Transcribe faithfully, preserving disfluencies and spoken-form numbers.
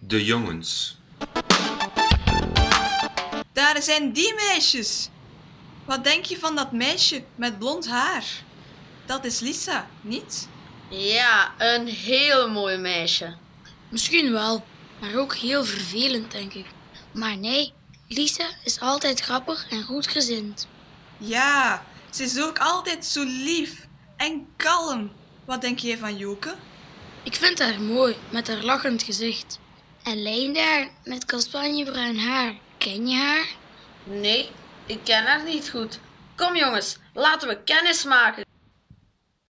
De jongens. Daar zijn die meisjes. Wat denk je van dat meisje met blond haar? Dat is Lisa, niet? Ja, een heel mooi meisje. Misschien wel, maar ook heel vervelend, denk ik. Maar nee, Lisa is altijd grappig en goedgezind. Ja, ze is ook altijd zo lief en kalm. Wat denk jij van Joke? Ik vind haar mooi, met haar lachend gezicht. En Leen daar, met kastanjebruin haar. Ken je haar? Nee, ik ken haar niet goed. Kom jongens, laten we kennis maken.